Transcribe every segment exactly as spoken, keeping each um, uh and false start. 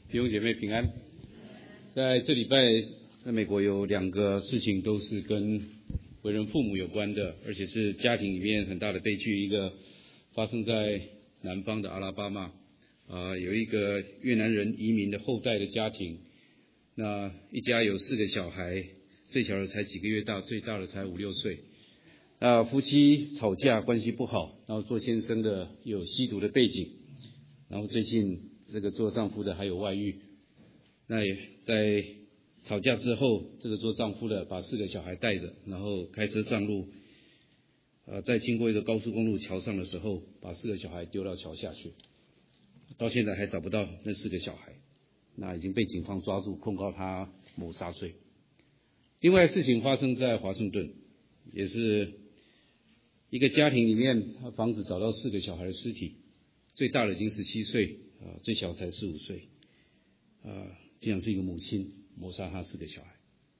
弟兄姐妹平安。在这礼拜，在美国有两个事情都是跟为人父母有关的，而且是家庭里面很大的悲剧。一个发生在南方的阿拉巴马，啊、呃，有一个越南人移民的后代的家庭，那一家有四个小孩，最小的才几个月大，最大的才五六岁。那夫妻吵架，关系不好，然后做先生的有吸毒的背景，然后最近这个做丈夫的还有外遇。那也在吵架之后，这个做丈夫的把四个小孩带着，然后开车上路，呃，在经过一个高速公路桥上的时候，把四个小孩丢到桥下去，到现在还找不到那四个小孩，那已经被警方抓住，控告他谋杀罪。另外事情发生在华盛顿，也是一个家庭里面，房子找到四个小孩的尸体，最大的已经十七岁，呃，最小才十五岁，呃，竟然是一个母亲谋杀他四个小孩。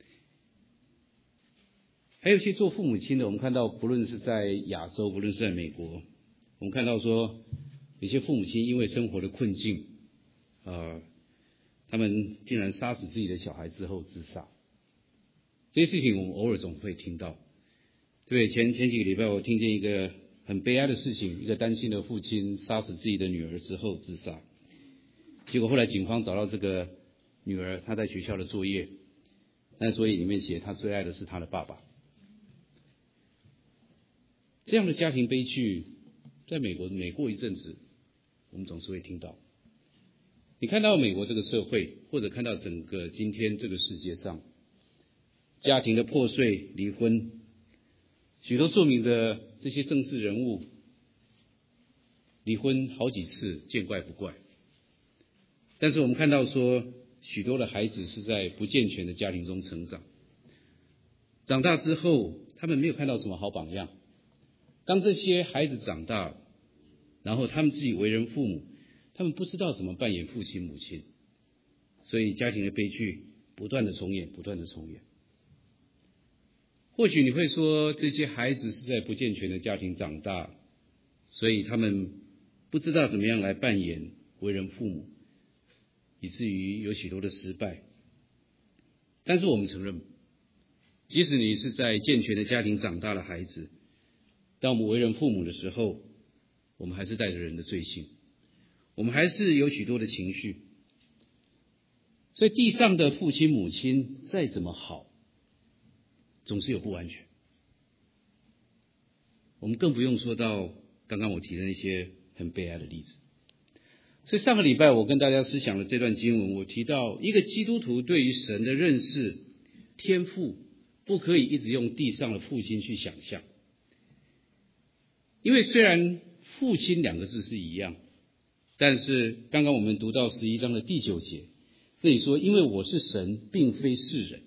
还有一些做父母亲的，我们看到不论是在亚洲，不论是在美国，我们看到说有些父母亲因为生活的困境，呃，他们竟然杀死自己的小孩之后自杀。这些事情我们偶尔总会听到。对，前前几个礼拜我听见一个很悲哀的事情，一个单亲的父亲杀死自己的女儿之后自杀，结果后来警方找到这个女儿，她在学校的作业，那作业里面写她最爱的是她的爸爸。这样的家庭悲剧在美国每过一阵子我们总是会听到。你看到美国这个社会，或者看到整个今天这个世界上，家庭的破碎、离婚，许多著名的这些政治人物离婚好几次，见怪不怪。但是我们看到说，许多的孩子是在不健全的家庭中成长，长大之后他们没有看到什么好榜样。当这些孩子长大，然后他们自己为人父母，他们不知道怎么扮演父亲母亲，所以家庭的悲剧不断的重演，不断的重演。或许你会说，这些孩子是在不健全的家庭长大，所以他们不知道怎么样来扮演为人父母，以至于有许多的失败。但是我们承认，即使你是在健全的家庭长大的孩子，当我们为人父母的时候，我们还是带着人的罪性，我们还是有许多的情绪。所以地上的父亲母亲再怎么好，总是有不完全。我们更不用说到刚刚我提的那些很悲哀的例子。所以上个礼拜我跟大家思想的这段经文，我提到一个基督徒对于神的认识、天赋，不可以一直用地上的父亲去想象。因为虽然父亲两个字是一样，但是刚刚我们读到十一章的第九节，那里说因为我是神，并非是人，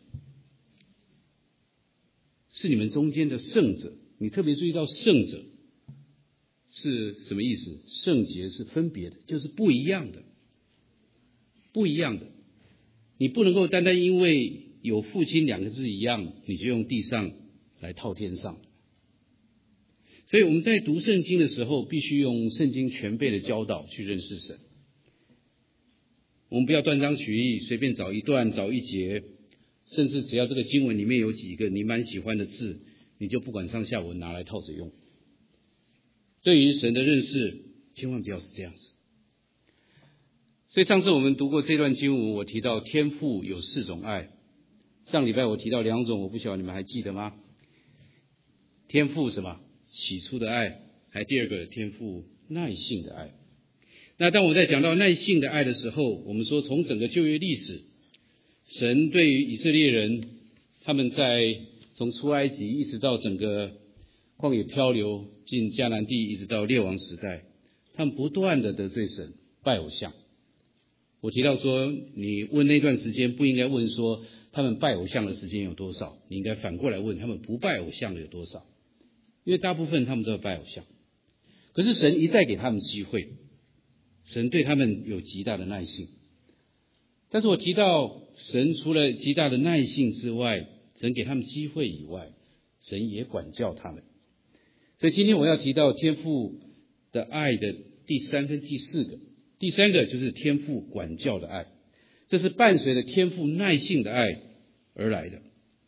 是你们中间的圣者。你特别注意到圣者是什么意思？圣洁是分别的，就是不一样的，不一样的。你不能够单单因为有父亲两个字一样，你就用地上来套天上。所以我们在读圣经的时候，必须用圣经全备的教导去认识神。我们不要断章取义，随便找一段找一节，甚至只要这个经文里面有几个你蛮喜欢的字，你就不管上下文拿来套着用。对于神的认识，千万不要是这样子。所以上次我们读过这段经文，我提到天父有四种爱。上礼拜我提到两种，我不晓得你们还记得吗？天父什么？起初的爱，还第二个天父耐性的爱。那当我们在讲到耐性的爱的时候，我们说从整个旧约历史，神对于以色列人，他们在从出埃及一直到整个旷野漂流进迦南地，一直到列王时代，他们不断的得罪神，拜偶像。我提到说，你问那段时间不应该问说他们拜偶像的时间有多少，你应该反过来问他们不拜偶像的有多少，因为大部分他们都要拜偶像。可是神一再给他们机会，神对他们有极大的耐性。但是我提到神除了极大的耐性之外，神给他们机会以外，神也管教他们。所以今天我要提到天父的爱的第三跟第四个。第三个就是天父管教的爱。 这是伴随着天父耐性的爱而来的。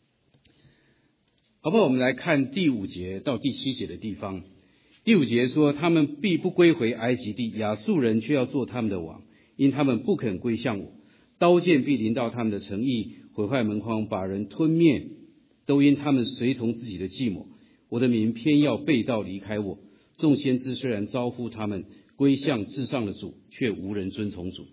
好不好？我们来看第五节到第七节的地方。第五节说，他们必不归回埃及地，亚述人却要做他们的王，因他们不肯归向我。刀剑必临到他们的城邑，毁坏门框，把人吞灭，都因他们随从自己的计谋。我的民偏要背道离开我。众先知虽然招呼他们归向至上的主，却无人遵从主。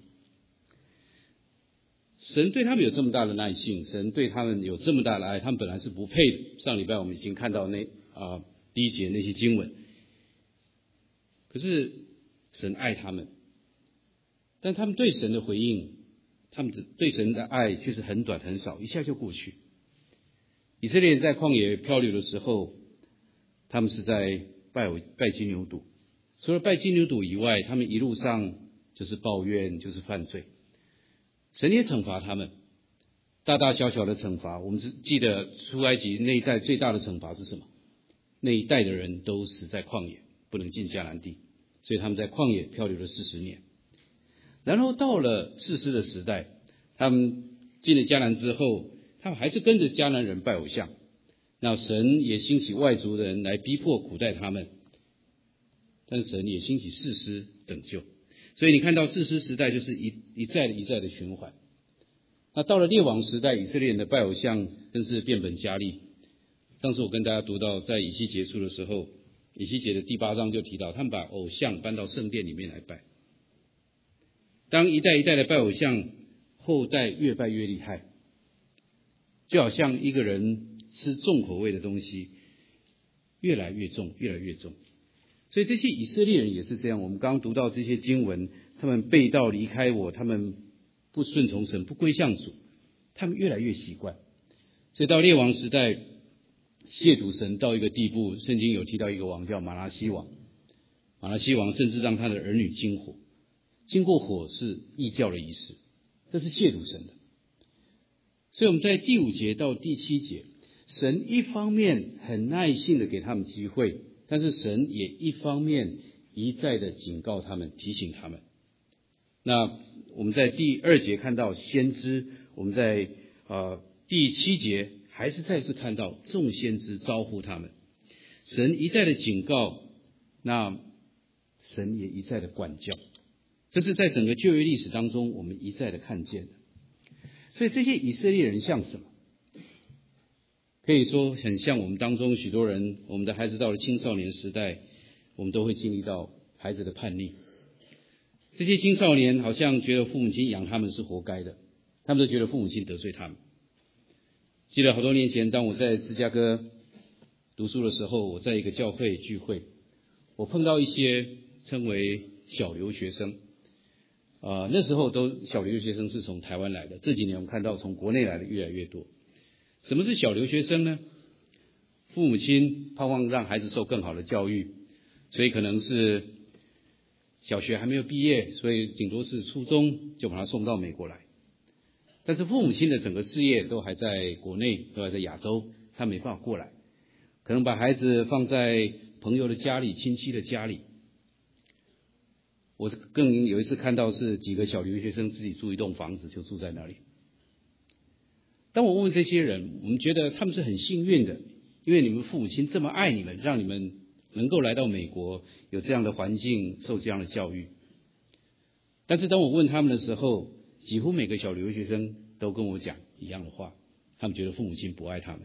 神对他们有这么大的耐性，神对他们有这么大的爱，他们本来是不配的。上礼拜我们已经看到那啊、呃、第一节那些经文，可是神爱他们，但他们对神的回应，他们的对神的爱却是很短很少，一下就过去。以色列人在旷野漂流的时候，他们是在拜拜金牛犊，除了拜金牛犊以外，他们一路上就是抱怨，就是犯罪。神也惩罚他们，大大小小的惩罚。我们记得出埃及那一代最大的惩罚是什么？那一代的人都死在旷野，不能进迦南地，所以他们在旷野漂流了四十年。然后到了士师的时代，他们进了迦南之后，他们还是跟着迦南人拜偶像。那神也兴起外族人来逼迫苦待他们，但神也兴起士师拯救。所以你看到士师时代就是一一再一再的循环。那到了列王时代，以色列人的拜偶像更是变本加厉。上次我跟大家读到，在以西结束的时候，以西结的第八章就提到，他们把偶像搬到圣殿里面来拜。当一代一代的拜偶像，后代越拜越厉害，就好像一个人吃重口味的东西，越来越重，越来越重。所以这些以色列人也是这样，我们刚刚读到这些经文，他们背道离开我，他们不顺从神，不归向主，他们越来越习惯。所以到列王时代，亵渎神到一个地步，圣经有提到一个王叫马拿西王，马拿西王甚至让他的儿女经火，经过火是异教的仪式，这是亵渎神的。所以我们在第五节到第七节，神一方面很耐性的给他们机会，但是神也一方面一再的警告他们，提醒他们。那我们在第二节看到先知，我们在呃第七节还是再次看到众先知招呼他们。神一再的警告，那神也一再的管教，这是在整个旧约历史当中我们一再的看见的。所以这些以色列人像什么？可以说很像我们当中许多人，我们的孩子到了青少年时代，我们都会经历到孩子的叛逆。这些青少年好像觉得父母亲养他们是活该的，他们都觉得父母亲得罪他们。记得好多年前，当我在芝加哥读书的时候，我在一个教会聚会，我碰到一些称为小留学生。呃，那时候都小留学生是从台湾来的，这几年我们看到从国内来的越来越多。什么是小留学生呢？父母亲盼望让孩子受更好的教育，所以可能是小学还没有毕业，所以顶多是初中就把他送到美国来。但是父母亲的整个事业都还在国内，都还在亚洲，他没办法过来，可能把孩子放在朋友的家里、亲戚的家里。我更有一次看到是几个小留学生自己住一栋房子，就住在那里。当我问问这些人，我们觉得他们是很幸运的，因为你们父母亲这么爱你们，让你们能够来到美国，有这样的环境，受这样的教育。但是当我问他们的时候，几乎每个小留学生都跟我讲一样的话，他们觉得父母亲不爱他们，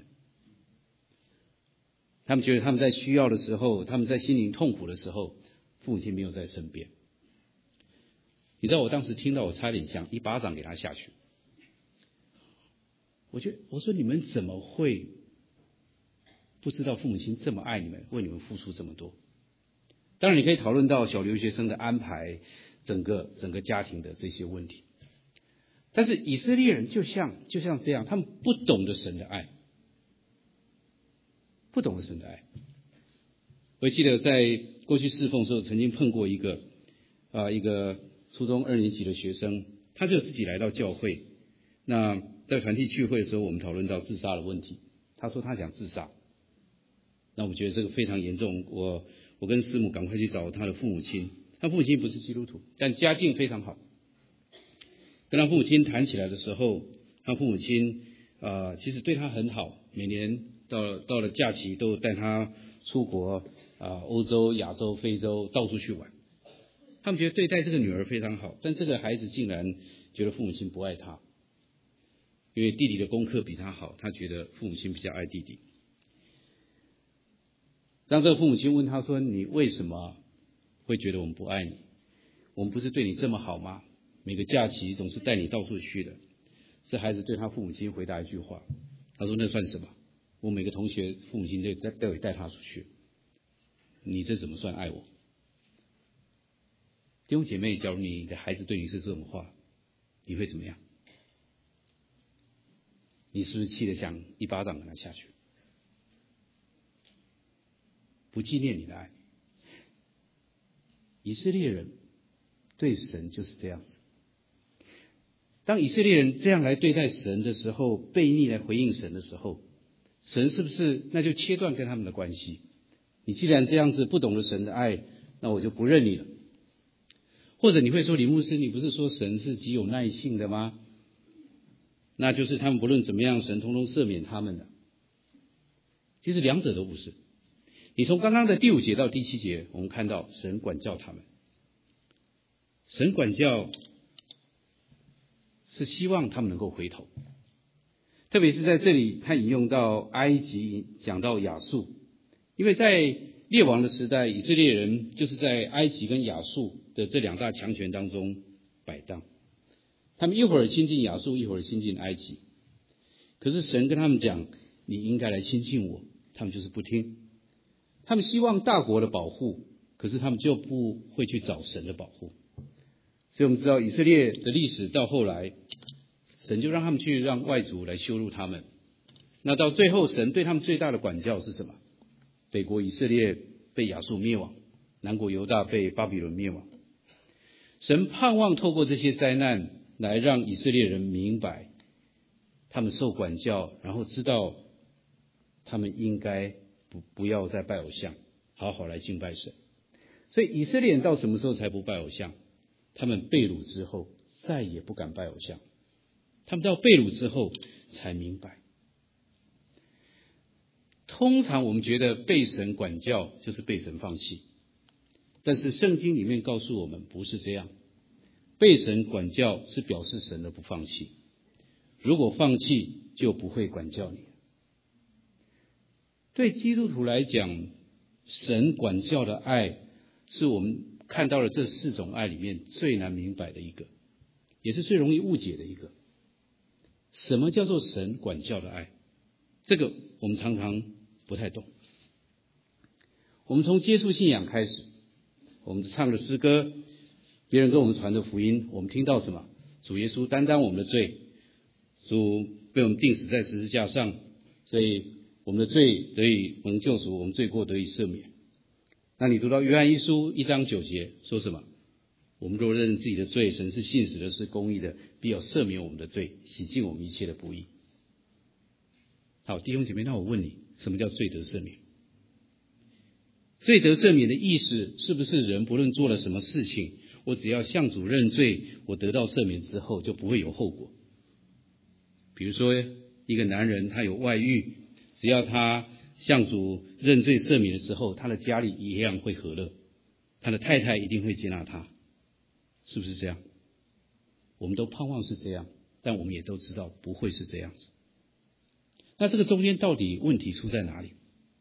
他们觉得他们在需要的时候，他们在心灵痛苦的时候，父母亲没有在身边。你知道我当时听到，我差点想一巴掌给他下去。我觉得我说你们怎么会不知道父母亲这么爱你们，为你们付出这么多？当然你可以讨论到小留学生的安排，整个整个家庭的这些问题。但是以色列人就像就像这样，他们不懂得神的爱，不懂得神的爱。我记得在过去侍奉的时候，曾经碰过一个啊、呃、一个初中二年级的学生，他就自己来到教会。那在团体聚会的时候，我们讨论到自杀的问题。他说他想自杀，那我觉得这个非常严重。我我跟师母赶快去找他的父母亲，他父母亲不是基督徒，但家境非常好。 跟他父母亲谈起来的时候，他父母亲啊、呃，其实对他很好，每年到到了假期都带他出国啊、呃，欧洲、亚洲、非洲到处去玩。他们觉得对待这个女儿非常好，但这个孩子竟然觉得父母亲不爱他，因为弟弟的功课比他好，他觉得父母亲比较爱弟弟。当这个父母亲问他说：“你为什么会觉得我们不爱你？我们不是对你这么好吗？每个假期总是带你到处去的。”这孩子对他父母亲回答一句话，他说：“那算什么？我每个同学父母亲都带都会带他出去，你这怎么算爱我？”弟兄姐妹，假如你的孩子对你是这种话，你会怎么样？你是不是气得想一巴掌给他下去？不纪念你的爱。以色列人对神就是这样子。当以色列人这样来对待神的时候，悖逆来回应神的时候，神是不是那就切断跟他们的关系？你既然这样子不懂得神的爱，那我就不认你了。或者你会说，李牧师，你不是说神是极有耐性的吗？那就是他们不论怎么样，神通通赦免他们的。其实两者都不是。你从刚刚的第五节到第七节，我们看到神管教他们。神管教是希望他们能够回头，特别是在这里他引用到埃及，讲到亚述，因为在列王的时代，以色列人就是在埃及跟亚述的这两大强权当中摆荡，他们一会儿亲近亚述，一会儿亲近埃及。可是神跟他们讲，你应该来亲近我，他们就是不听。他们希望大国的保护，可是他们就不会去找神的保护。所以我们知道以色列的历史到后来，神就让他们去让外族来羞辱他们。那到最后，神对他们最大的管教是什么？北国以色列被亚述灭亡，南国犹大被巴比伦灭亡。神盼望透过这些灾难来让以色列人明白，他们受管教，然后知道他们应该不不要再拜偶像，好好来敬拜神。所以以色列人到什么时候才不拜偶像？他们被掳之后再也不敢拜偶像，他们到被掳之后才明白。通常我们觉得被神管教就是被神放弃，但是圣经里面告诉我们不是这样。被神管教是表示神的不放弃，如果放弃就不会管教你。对基督徒来讲，神管教的爱是我们看到了这四种爱里面最难明白的一个，也是最容易误解的一个。什么叫做神管教的爱？这个我们常常不太懂。我们从接触信仰开始，我们唱的诗歌，别人跟我们传的福音，我们听到什么？主耶稣担当我们的罪，主被我们钉死在十字架上，所以我们的罪得以蒙救赎，我们罪过得以赦免。那你读到约翰一书一章九节说什么？我们若认自己的罪，神是信实的，是公义的，必要赦免我们的罪，洗净我们一切的不义。好，弟兄姐妹，那我问你，什么叫罪得赦免？罪得赦免的意思是不是人不论做了什么事情，我只要向主认罪，我得到赦免之后就不会有后果？比如说一个男人他有外遇，只要他向主认罪赦免的时候，他的家里一样会和乐，他的太太一定会接纳他，是不是这样？我们都盼望是这样，但我们也都知道不会是这样子。那这个中间到底问题出在哪里？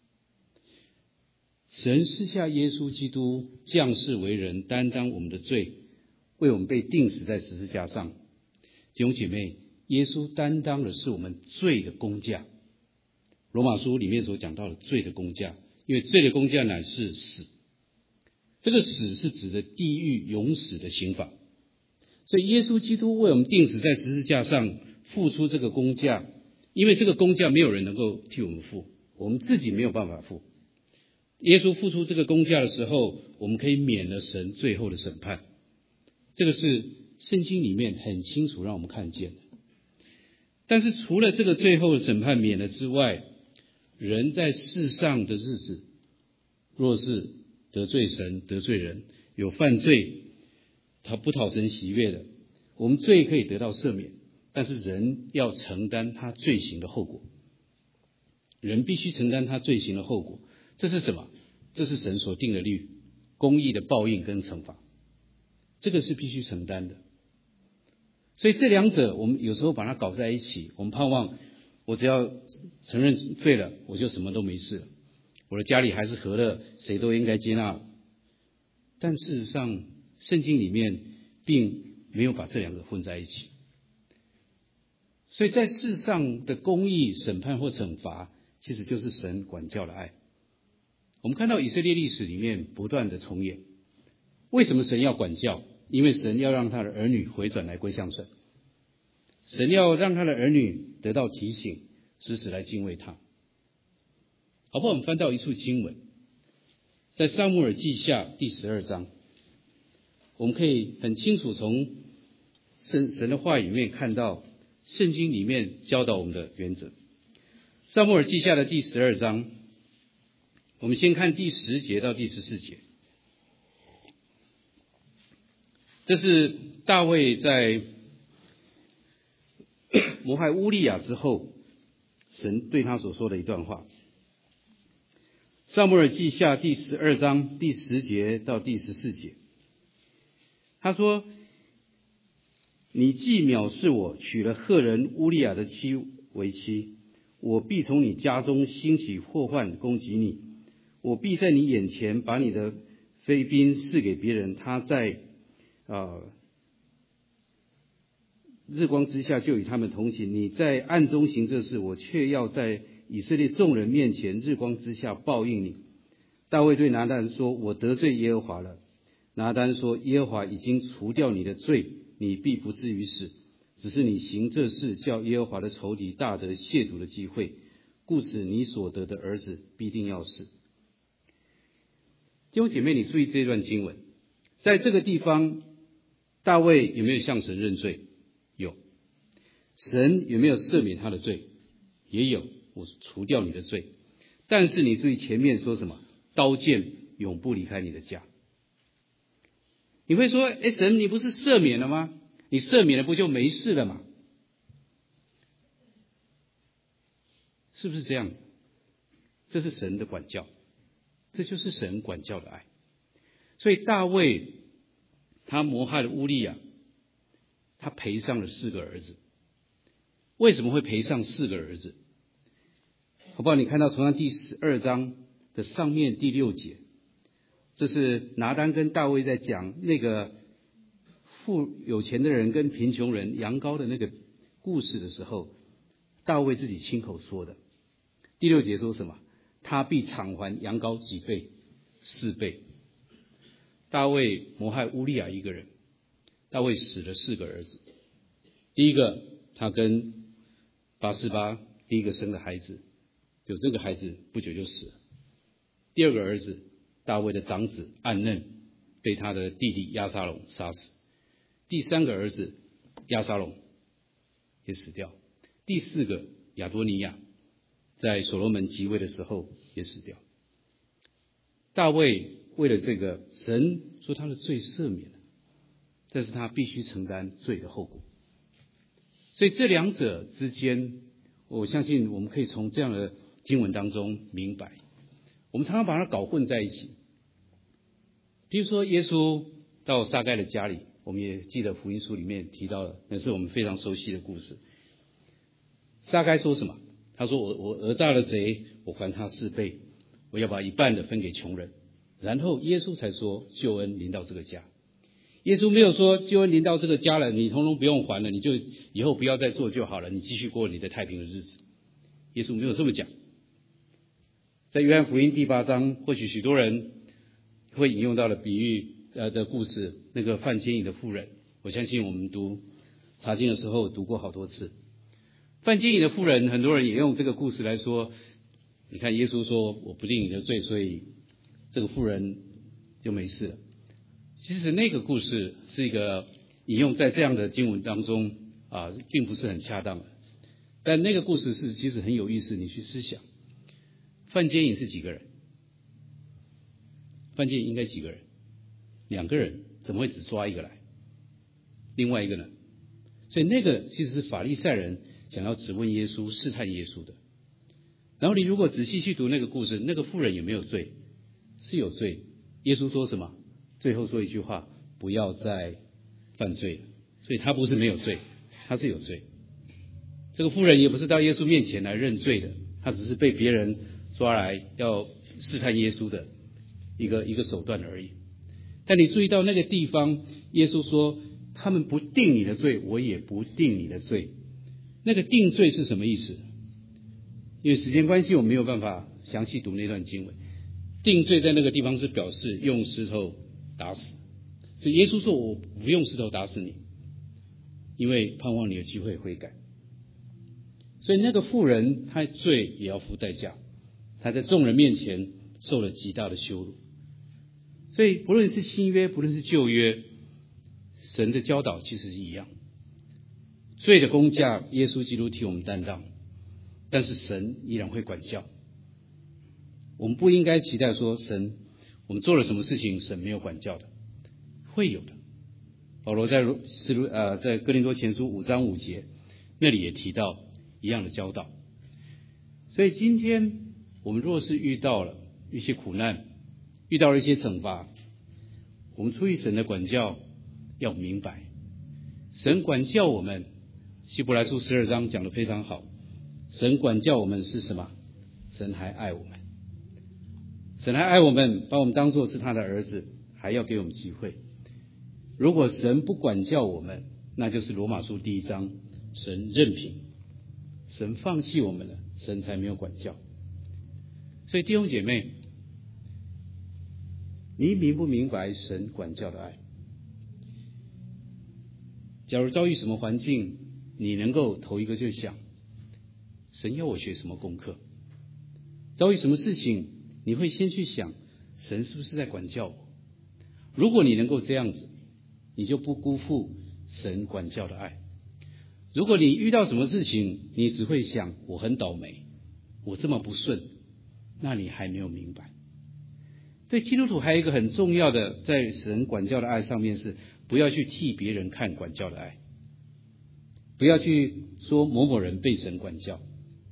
神赐下耶稣基督降世为人，担当我们的罪，为我们被钉死在十字架上。弟兄姐妹，耶稣担当的是我们罪的工价。罗马书里面所讲到的罪的工价，因为罪的工价乃是死，这个死是指的地狱永死的刑罚。所以耶稣基督为我们钉死在十字架上，付出这个工价，因为这个工价没有人能够替我们付，我们自己没有办法付。耶稣付出这个工价的时候，我们可以免了神最后的审判。这个是圣经里面很清楚让我们看见的。但是除了这个最后的审判免了之外，人在世上的日子，若是得罪神得罪人，有犯罪他不讨神喜悦的， 我们罪可以得到赦免，但是人要承担他罪行的后果。人必须承担他罪行的后果，这是什么？这是神所定的律，公义的报应跟惩罚，这个是必须承担的。所以这两者我们有时候把它搞在一起，我们盼望我只要承认罪了，我就什么都没事了，我的家里还是和乐，谁都应该接纳。但事实上圣经里面并没有把这两个混在一起。所以在世上的公义、审判或惩罚，其实就是神管教的爱。我们看到以色列历史里面不断的重演。为什么神要管教？因为神要让他的儿女回转来归向神，神要让他的儿女得到提醒，时时来敬畏他。好不好？我们翻到一处经文，在撒母耳记下第十二章，我们可以很清楚从神神的话语里面看到圣经里面教导我们的原则。撒母耳记下的第十二章，我们先看第十节到第十四节。这是大卫在谋害乌利亚之后，神对他所说的一段话。撒母耳记下第十二章第十节到第十四节，他说：你既藐视我，娶了赫人乌利亚的妻为妻，我必从你家中兴起祸患攻击你，我必在你眼前把你的妃嫔赐给别人，他在啊，日光之下就与他们同行，你在暗中行这事，我却要在以色列众人面前日光之下报应你。大卫对拿单说：我得罪耶和华了。拿单说：耶和华已经除掉你的罪，你必不至于死，只是你行这事，叫耶和华的仇敌大得亵渎的机会，故此你所得的儿子必定要死。弟兄姐妹，你注意这段经文，在这个地方大卫有没有向神认罪？有。神有没有赦免他的罪？也有，我除掉你的罪。但是你注意前面说什么？刀剑永不离开你的家。你会说，诶，神你不是赦免了吗？你赦免了不就没事了吗？是不是这样子？这是神的管教，这就是神管教的爱。所以大卫他谋害了乌利亚，他赔上了四个儿子。为什么会赔上四个儿子？好不好？你看到同样第十二章的上面第六节，这是拿单跟大卫在讲那个富有钱的人跟贫穷人羊羔的那个故事的时候，大卫自己亲口说的。第六节说什么？他必偿还羊羔几倍？四倍。大卫谋害乌利亚一个人，大卫死了四个儿子。第一个，他跟拔示巴第一个生的孩子，就这个孩子不久就死了。第二个儿子，大卫的长子暗嫩被他的弟弟押沙龙杀死。第三个儿子押沙龙也死掉。第四个亚多尼亚在所罗门即位的时候也死掉。大卫为了这个，神说他的罪赦免了，但是他必须承担罪的后果。所以这两者之间，我相信我们可以从这样的经文当中明白。我们常常把它搞混在一起。比如说耶稣到撒该的家里，我们也记得福音书里面提到的，那是我们非常熟悉的故事。撒该说什么？他说我我讹诈了谁，我还他四倍，我要把一半的分给穷人。然后耶稣才说救恩临到这个家。耶稣没有说救恩临到这个家了，你通通不用还了，你就以后不要再做就好了，你继续过你的太平的日子。耶稣没有这么讲。在约翰福音第八章，或许许多人会引用到的比喻呃的故事，那个犯奸淫的妇人，我相信我们读查经的时候读过好多次。犯奸淫的妇人，很多人也用这个故事来说，你看耶稣说我不定你的罪，所以这个妇人就没事了。其实那个故事是一个引用在这样的经文当中啊，并不是很恰当的。但那个故事是其实很有意思，你去思想，犯奸淫是几个人？犯奸淫应该几个人？两个人，怎么会只抓一个来？另外一个呢？ 所以那个其实是法利赛人想要质问耶稣、试探耶稣的。然后你如果仔细去读那个故事，那个妇人有没有罪？是有罪。耶稣说什么？最后说一句话：不要再犯罪了。所以他不是没有罪，他是有罪。这个妇人也不是到耶稣面前来认罪的，他只是被别人抓来要试探耶稣的一个一个手段而已。但你注意到那个地方，耶稣说他们不定你的罪，我也不定你的罪。那个定罪是什么意思？因为时间关系我没有办法详细读那段经文。定罪在那个地方是表示用石头打死，所以耶稣说我不用石头打死你，因为盼望你有机会悔改。所以那个妇人她罪也要付代价，她在众人面前受了极大的羞辱。所以不论是新约不论是旧约，神的教导其实是一样，罪的工价耶稣基督替我们担当，但是神依然会管教。我们不应该期待说神我们做了什么事情神没有管教的，会有的。保罗在呃在哥林多前书五章五节那里也提到一样的教导。所以今天我们若是遇到了一些苦难，遇到了一些惩罚，我们出于神的管教要明白，神管教我们，希伯来书十二章讲得非常好，神管教我们是什么？神还爱我们，神还爱我们，把我们当作是他的儿子，还要给我们机会。如果神不管教我们，那就是罗马书第一章，神任凭，神放弃我们了，神才没有管教。所以弟兄姐妹，你明不明白神管教的爱？假如遭遇什么环境，你能够头一个就想，神要我学什么功课？遭遇什么事情，你会先去想，神是不是在管教我？如果你能够这样子，你就不辜负神管教的爱。如果你遇到什么事情，你只会想，我很倒霉，我这么不顺，那你还没有明白。对基督徒还有一个很重要的，在神管教的爱上面是，不要去替别人看管教的爱，不要去说某某人被神管教。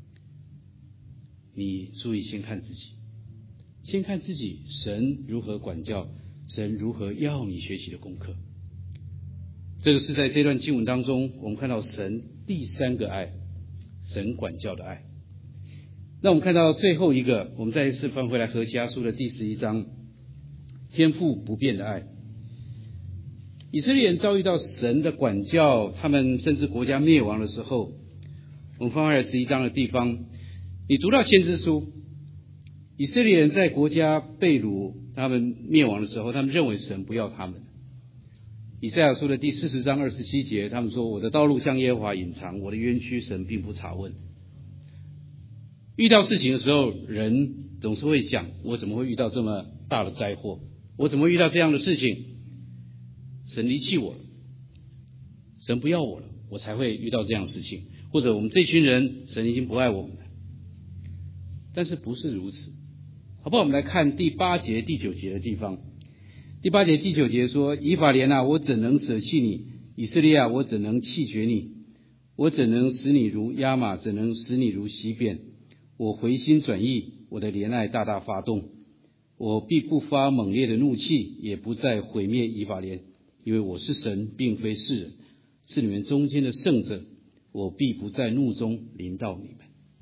你注意先看自己，先看自己神如何管教，神如何要你学习的功课。这个是在这段经文当中我们看到神第三个爱，神管教的爱。那我们看到最后一个，我们再一次翻回来何西阿书的第十一章，天父不变的爱。以色列人遭遇到神的管教，他们甚至国家灭亡的时候，我们翻回来十一章的地方，你读到先知书，以色列人在国家被掳，他们灭亡的时候，他们认为神不要他们。以赛亚书的第四十章二十七节，他们说，我的道路向耶和华隐藏，我的冤屈神并不查问。遇到事情的时候，人总是会想，我怎么会遇到这么大的灾祸？我怎么会遇到这样的事情？神离弃我了，神不要我了，我才会遇到这样的事情。或者我们这群人，神已经不爱我们了。但是不是如此，好不好？我们来看第八节第九节的地方。第八节第九节说，以法莲啊，我怎能舍弃你？以色列啊，我怎能弃绝你？我怎能使你如亚玛？怎能使你如西边？我回心转意，我的怜爱大大发动，我必不发猛烈的怒气，也不再毁灭以法莲，因为我是神，并非世人，是你们中间的圣者，我必不在怒中临到你们。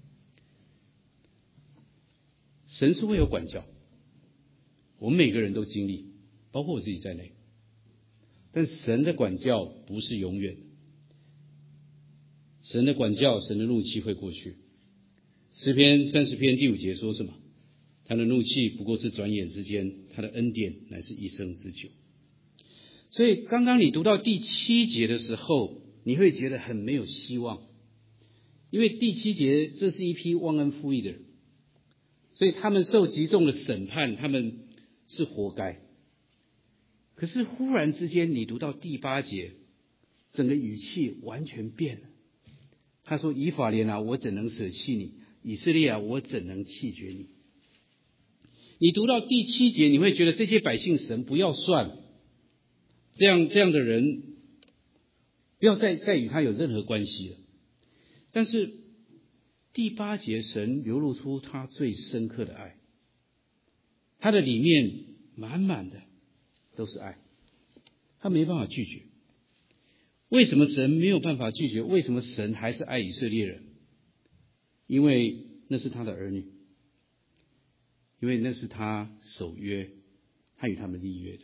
神是会有管教，我们每个人都经历，包括我自己在内，但神的管教不是永远的，神的管教，神的怒气会过去。诗篇三十篇第五节说什么？他的怒气不过是转眼之间，他的恩典乃是一生之久。所以刚刚你读到第七节的时候，你会觉得很没有希望，因为第七节这是一批忘恩负义的人，所以他们受极重的审判，他们是活该。可是忽然之间你读到第八节，整个语气完全变了。他说，以法莲啊，我怎能舍弃你？以色列啊，我怎能弃绝你？你读到第七节，你会觉得这些百姓神不要算，这样这样的人不要再再与他有任何关系了。但是第八节，神流露出他最深刻的爱，他的里面满满的都是爱，他没办法拒绝。为什么神没有办法拒绝？为什么神还是爱以色列人？因为那是他的儿女，因为那是他守约，他与他们立约的。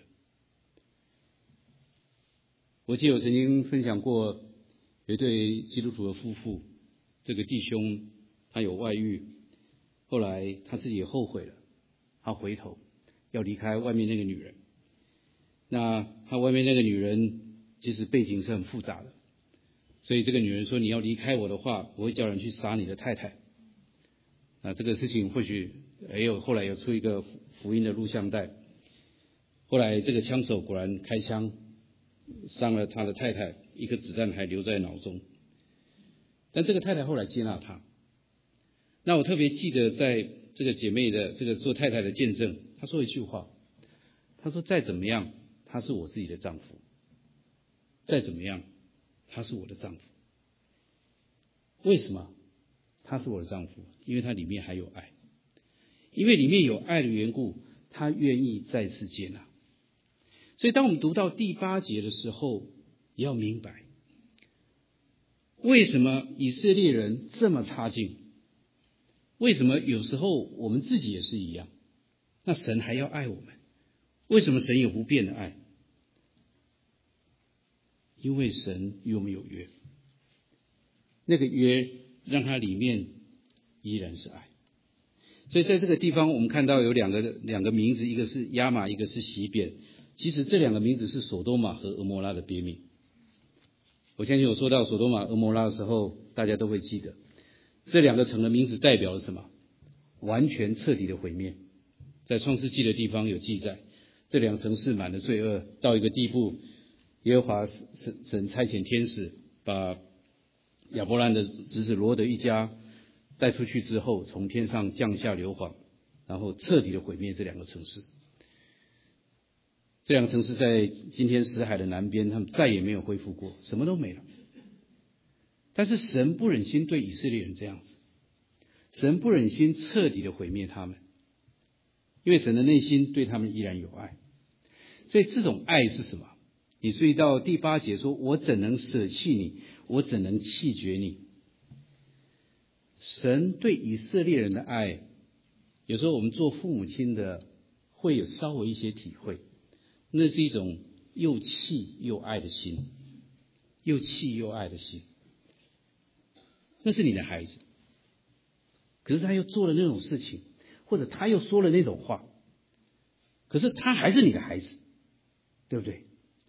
我记得我曾经分享过，有一对基督徒的夫妇，这个弟兄他有外遇，后来他自己也后悔了，他回头要离开外面那个女人。那他外面那个女人其实背景是很复杂的，所以这个女人说，你要离开我的话，我会叫人去杀你的太太。那这个事情或许也有后来有出一个福音的录像带，后来这个枪手果然开枪伤了他的太太，一颗子弹还留在脑中，但这个太太后来接纳他。那我特别记得在这个姐妹的这个做太太的见证，她说一句话，她说再怎么样他是我自己的丈夫，再怎么样他是我的丈夫。为什么他是我的丈夫？因为他里面还有爱，因为里面有爱的缘故，他愿意再次接纳。所以当我们读到第八节的时候，也要明白为什么以色列人这么差劲，为什么有时候我们自己也是一样，那神还要爱我们，为什么神有不变的爱？因为神与我们有约，那个约让它里面依然是爱。所以在这个地方我们看到有两个两个名字，一个是亚玛，一个是洗扁。其实这两个名字是所多玛和蛾摩拉的别名。我相信我说到所多玛、蛾摩拉的时候，大家都会记得这两个城的名字代表了什么？完全彻底的毁灭。在创世纪的地方有记载，这两城市满了罪恶到一个地步，耶和华神神差遣天使把亚伯兰的侄子罗德一家带出去之后，从天上降下硫磺，然后彻底的毁灭这两个城市。这两个城市在今天死海的南边，他们再也没有恢复过，什么都没了。但是神不忍心对以色列人这样子，神不忍心彻底的毁灭他们，因为神的内心对他们依然有爱。所以这种爱是什么？你注意到第八节说，我怎能舍弃你，我怎能弃绝你。神对以色列人的爱，有时候我们做父母亲的会有稍微一些体会，那是一种又气又爱的心，又气又爱的心。那是你的孩子，可是他又做了那种事情，或者他又说了那种话，可是他还是你的孩子，对不对？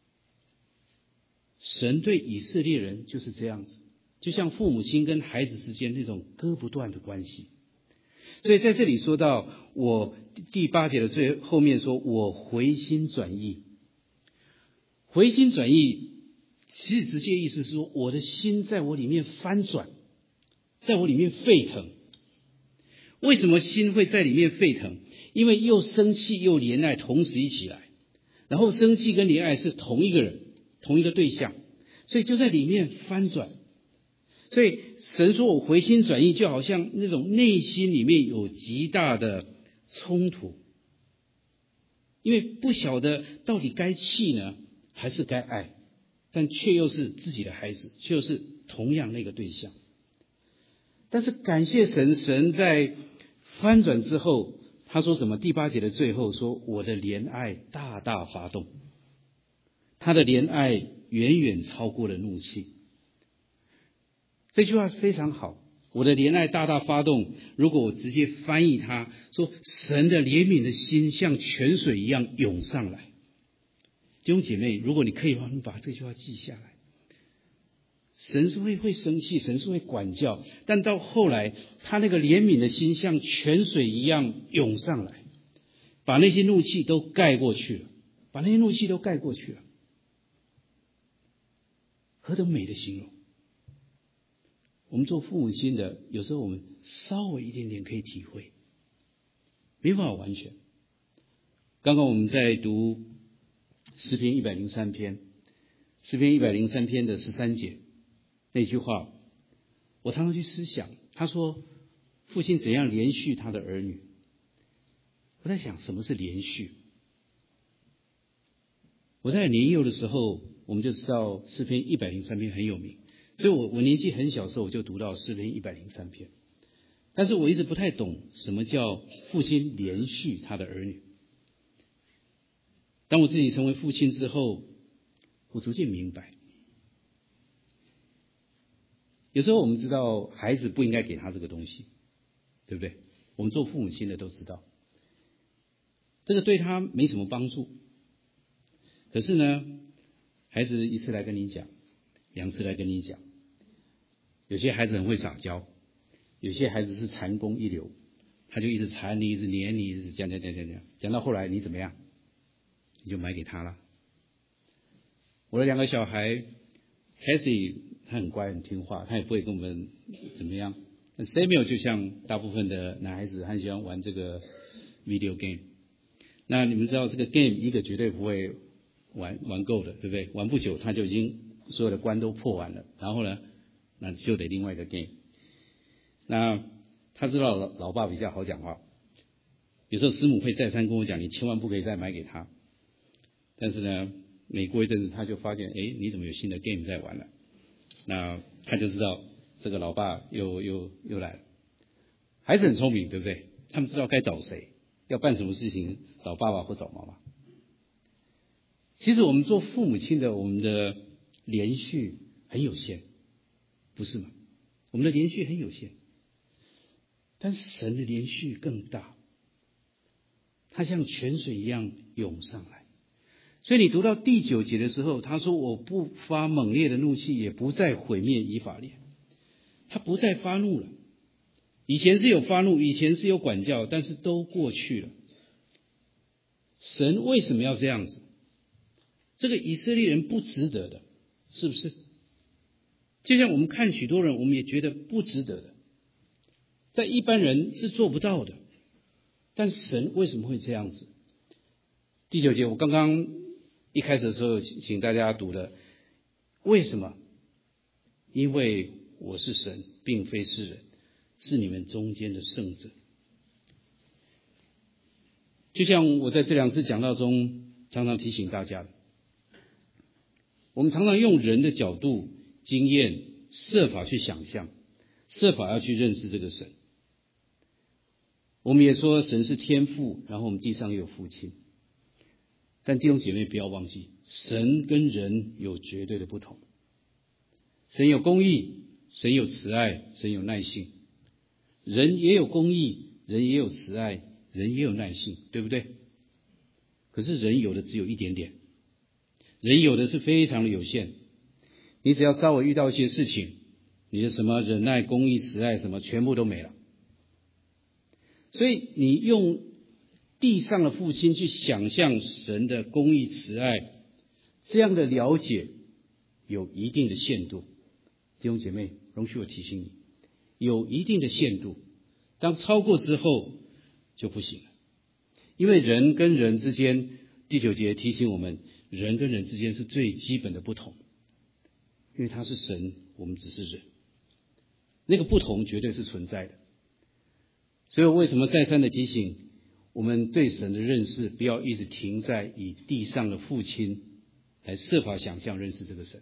神对以色列人就是这样子，就像父母亲跟孩子之间那种割不断的关系。所以在这里说到，我第八节的最后面说，我回心转意。回心转意其实直接意思是说，我的心在我里面翻转，在我里面沸腾。为什么心会在里面沸腾？因为又生气又怜爱同时一起来，然后生气跟怜爱是同一个人，同一个对象，所以就在里面翻转。所以神说我回心转意，就好像那种内心里面有极大的冲突，因为不晓得到底该气呢还是该爱，但却又是自己的孩子，却又是同样那个对象。但是感谢神，神在翻转之后，他说什么？第八节的最后说，我的怜爱大大发动。他的怜爱远远超过了怒气。这句话非常好，我的怜爱大大发动。如果我直接翻译它，说神的怜悯的心像泉水一样涌上来。弟兄姐妹，如果你可以的话，你把这句话记下来。神是会会生气，神是会管教，但到后来他那个怜悯的心像泉水一样涌上来，把那些怒气都盖过去了，把那些怒气都盖过去了。何等美的形容！我们做父母亲的，有时候我们稍微一点点可以体会，没办法完全。刚刚我们在读诗篇一百零三篇， 诗篇一百零三篇的十三节那句话，我常常去思想。他说父亲怎样连续他的儿女。我在想什么是连续。我在年幼的时候我们就知道诗篇一百零三篇很有名，所以我我年纪很小的时候我就读到诗篇一百零三篇，但是我一直不太懂什么叫父亲连续他的儿女。当我自己成为父亲之后，我逐渐明白，有时候我们知道孩子不应该给他这个东西，对不对？我们做父母亲的都知道这个对他没什么帮助。可是呢，孩子一次来跟你讲，两次来跟你讲，有些孩子很会撒娇，有些孩子是残攻一流，他就一直缠你，一直黏你，一直讲讲讲讲讲，讲到后来你怎么样？你就买给他了。我的两个小孩 Cassie 他很乖很听话，他也不会跟我们怎么样。Samuel 就像大部分的男孩子，很喜欢玩这个 video game。那你们知道这个 game 一个绝对不会玩玩够的，对不对？玩不久他就已经所有的关都破完了，然后呢，那就得另外一个 game。那他知道老老爸比较好讲话，有时候师母会再三跟我讲，你千万不可以再买给他。但是呢，每过一阵子他就发现，哎，你怎么有新的 game 在玩了？那他就知道这个老爸又又又来了。孩子很聪明，对不对？他们知道该找谁，要办什么事情找爸爸或找妈妈。其实我们做父母亲的，我们的连续很有限，不是吗？我们的连续很有限，但是神的连续更大，它像泉水一样涌上来。所以你读到第九节的时候，他说我不发猛烈的怒气，也不再毁灭以法莲。他不再发怒了。以前是有发怒，以前是有管教，但是都过去了。神为什么要这样子？这个以色列人不值得的，是不是？就像我们看许多人，我们也觉得不值得的，在一般人是做不到的，但神为什么会这样子？第九节我刚刚一开始的时候请大家读的，为什么？因为我是神，并非是人，是你们中间的圣者。就像我在这两次讲道中常常提醒大家的，我们常常用人的角度、经验、设法去想象，设法要去认识这个神。我们也说神是天父，然后我们地上也有父亲。但弟兄姐妹不要忘记，神跟人有绝对的不同。神有公义，神有慈爱，神有耐性。人也有公义，人也有慈爱，人也有耐性，对不对？可是人有的只有一点点，人有的是非常的有限。你只要稍微遇到一些事情，你的什么忍耐、公义、慈爱什么全部都没了。所以你用地上的父亲去想象神的公义慈爱，这样的了解有一定的限度。弟兄姐妹，容许我提醒你，有一定的限度，当超过之后就不行了。因为人跟人之间，第九节提醒我们，人跟人之间是最基本的不同。因为他是神，我们只是人，那个不同绝对是存在的。所以我为什么再三的提醒我们对神的认识，不要一直停在以地上的父亲来设法想象认识这个神。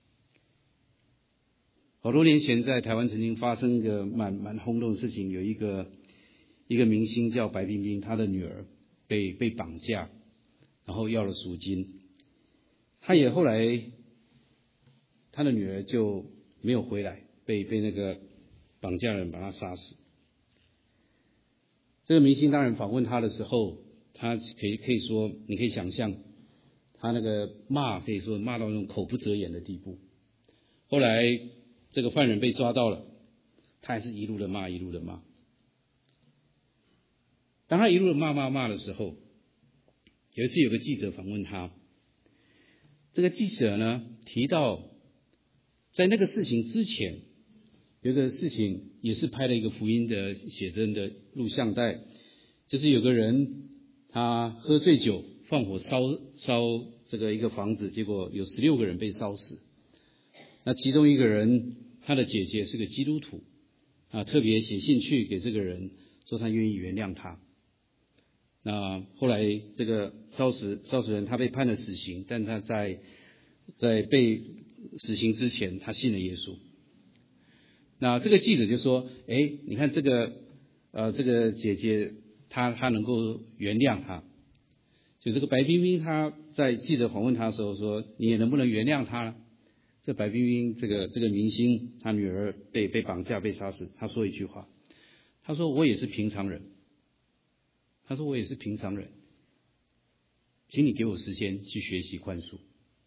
好多年前在台湾曾经发生一个蛮蛮轰动的事情，有一个一个明星叫白冰冰，他的女儿被被绑架，然后要了赎金。他也后来他的女儿就没有回来，被被那个绑架人把他杀死。这个明星当然访问他的时候，他可以可以说，你可以想象他那个骂，可以说骂到那种口不择言的地步。后来这个犯人被抓到了，他还是一路的骂，一路的骂。当他一路的骂骂骂的时候，有一次有个记者访问他，这个记者呢提到，在那个事情之前，有一个事情也是拍了一个福音的写真的录像带，就是有个人他喝醉酒放火烧烧这个一个房子，结果有十六个人被烧死。那其中一个人，他的姐姐是个基督徒啊，特别写信去给这个人，说他愿意原谅他。那后来这个烧死烧死人，他被判了死刑，但他在在被死刑之前，他信了耶稣。那这个记者就说：“哎，你看这个呃这个姐姐，她她能够原谅他。就这个白冰冰，她在记者访问她的时候说：你也能不能原谅她呢？这白冰冰这个这个明星，她女儿被被绑架被杀死，她说一句话，她说我也是平常人。”他说我也是平常人，请你给我时间去学习宽恕，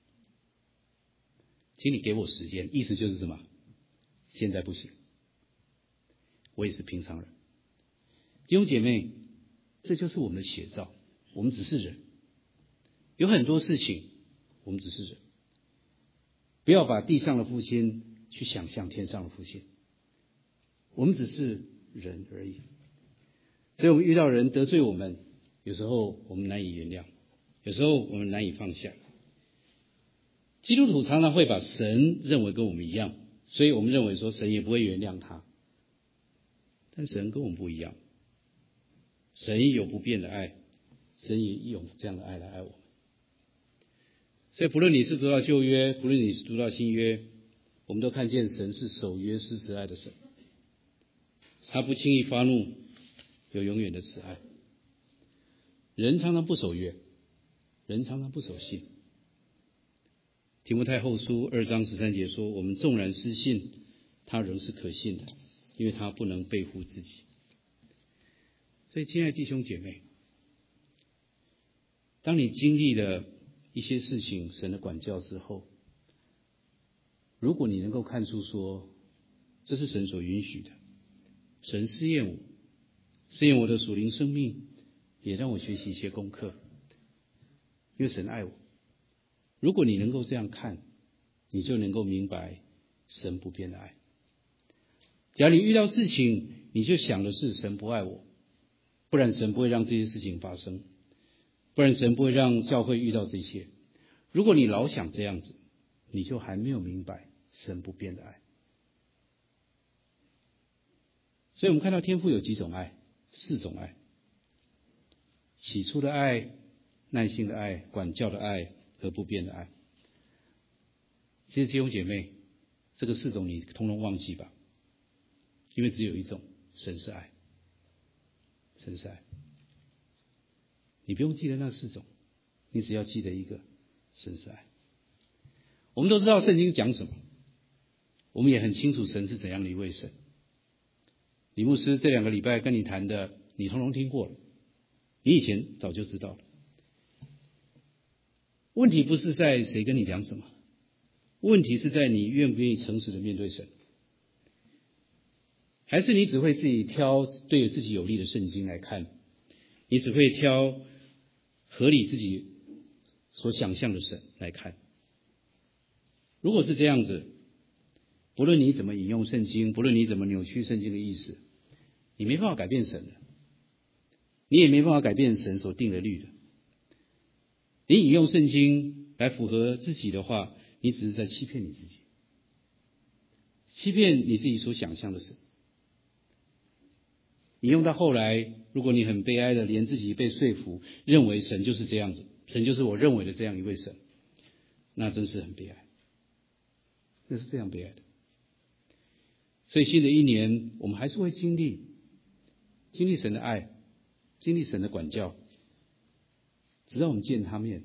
请你给我时间，意思就是什么？现在不行，我也是平常人。弟兄姐妹，这就是我们的写照，我们只是人，有很多事情我们只是人，不要把地上的父亲去想象天上的父亲，我们只是人而已。所以我们遇到人得罪我们，有时候我们难以原谅，有时候我们难以放下。基督徒常常会把神认为跟我们一样，所以我们认为说神也不会原谅他。但神跟我们不一样，神有不变的爱，神也用这样的爱来爱我们。所以不论你是读到旧约，不论你是读到新约，我们都看见神是守约施慈爱的神，他不轻易发怒，有永远的慈爱。人常常不守约，人常常不守信。提摩太后书二章十三节说，我们纵然失信，他仍是可信的，因为他不能背负自己。所以亲爱的弟兄姐妹，当你经历了一些事情神的管教之后，如果你能够看出说这是神所允许的，神试验我，试验我的属灵生命，也让我学习一些功课，因为神爱我。如果你能够这样看，你就能够明白神不变的爱。假如你遇到事情，你就想的是神不爱我，不然神不会让这些事情发生，不然神不会让教会遇到这些。如果你老想这样子，你就还没有明白神不变的爱。所以我们看到天父有几种爱，四种爱：起初的爱、耐心的爱、管教的爱和不变的爱。其实弟兄姐妹，这个四种你通通忘记吧，因为只有一种，神是爱，神是爱。你不用记得那四种，你只要记得一个，神是爱。我们都知道圣经讲什么，我们也很清楚神是怎样的一位神。李牧师这两个礼拜跟你谈的，你通通听过了，你以前早就知道了。问题不是在谁跟你讲什么，问题是在你愿不愿意诚实的面对神，还是你只会自己挑对自己有利的圣经来看，你只会挑合理自己所想象的神来看。如果是这样子，不论你怎么引用圣经，不论你怎么扭曲圣经的意思，你没办法改变神的，你也没办法改变神所定的律的。你引用圣经来符合自己的话，你只是在欺骗你自己，欺骗你自己所想象的神。引用到后来，如果你很悲哀的连自己被说服，认为神就是这样子，神就是我认为的这样一位神，那真是很悲哀，那是非常悲哀的。所以新的一年，我们还是会经历经历神的爱，经历神的管教，直到我们见他面。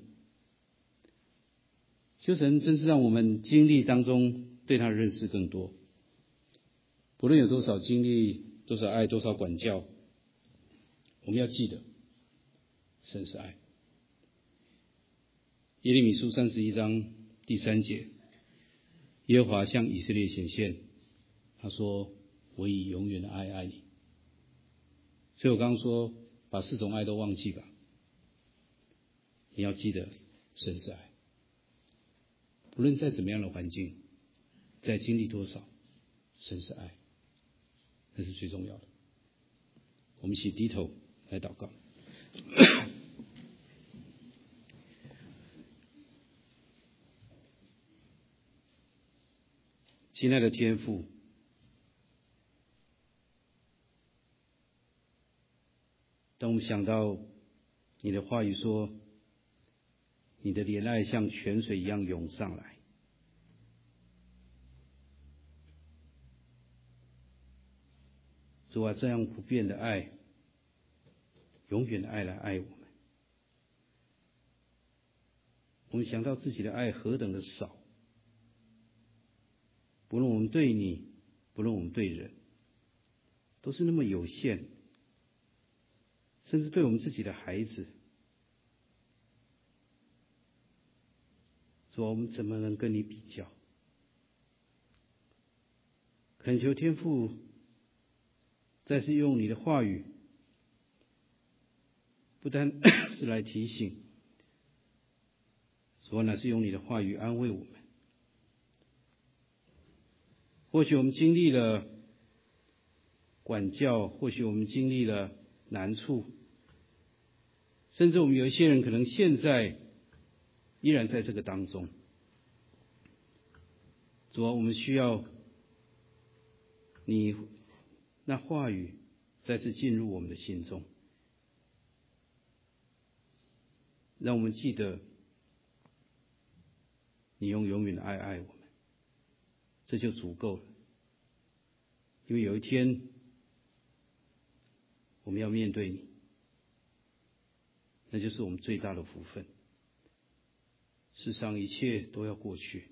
求神真是让我们经历当中对他的认识更多。不论有多少经历，多少爱，多少管教，我们要记得神是爱。耶利米书三十一章第三节，耶和华向以色列显现，他说我以永远的爱爱你。所以我刚刚说把四种爱都忘记吧，你要记得神是爱。不论在怎么样的环境，在经历多少，神是爱，这是最重要的。我们一起低头来祷告。 亲爱的天父，当我们想到你的话语说，你的怜爱像泉水一样涌上来，主啊，这样不变的爱，永远的爱来爱我们。我们想到自己的爱何等的少，不论我们对你，不论我们对人，都是那么有限，甚至对我们自己的孩子，主啊，我们怎么能跟你比较？恳求天父再次用你的话语，不单是来提醒，主啊，乃是用你的话语安慰我们。或许我们经历了管教，或许我们经历了难处，甚至我们有一些人可能现在依然在这个当中。主啊，我们需要你那话语再次进入我们的心中，让我们记得你用永远的爱爱我们，这就足够了。因为有一天我们要面对你，那就是我们最大的福分。世上一切都要过去，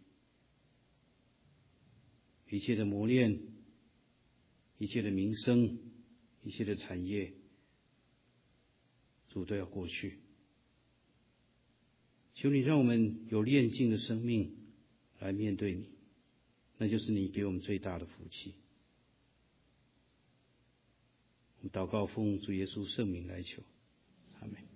一切的磨练，一切的名声，一切的产业，主都要过去。求你让我们有炼净的生命来面对你，那就是你给我们最大的福气。我们祷告奉主耶稣圣名来求，阿们。